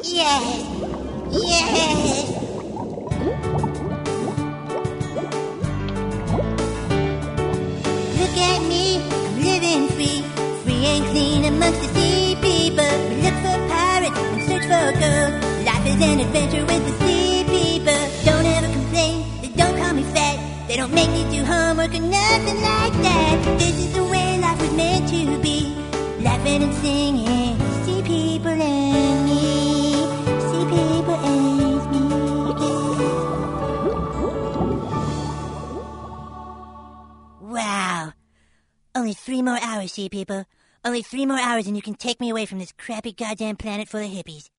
Yes! Yes! Look at me, I'm living free. Free and clean amongst the sea people. We look for pirates and search for gold. Life is an adventure with the sea people. Don't ever complain, they don't call me fat. They don't make me do homework or nothing like that. This is the way life was meant to be. Laughing and singing, sea people and me. Sea people and me. Wow. Only 3 more hours, sea people. Only 3 more hours and you can take me away from this crappy goddamn planet full of hippies.